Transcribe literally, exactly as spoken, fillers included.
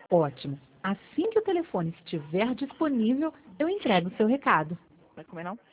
Ótimo. Assim que o telefone estiver disponível, eu entrego o seu recado. Vai comer não?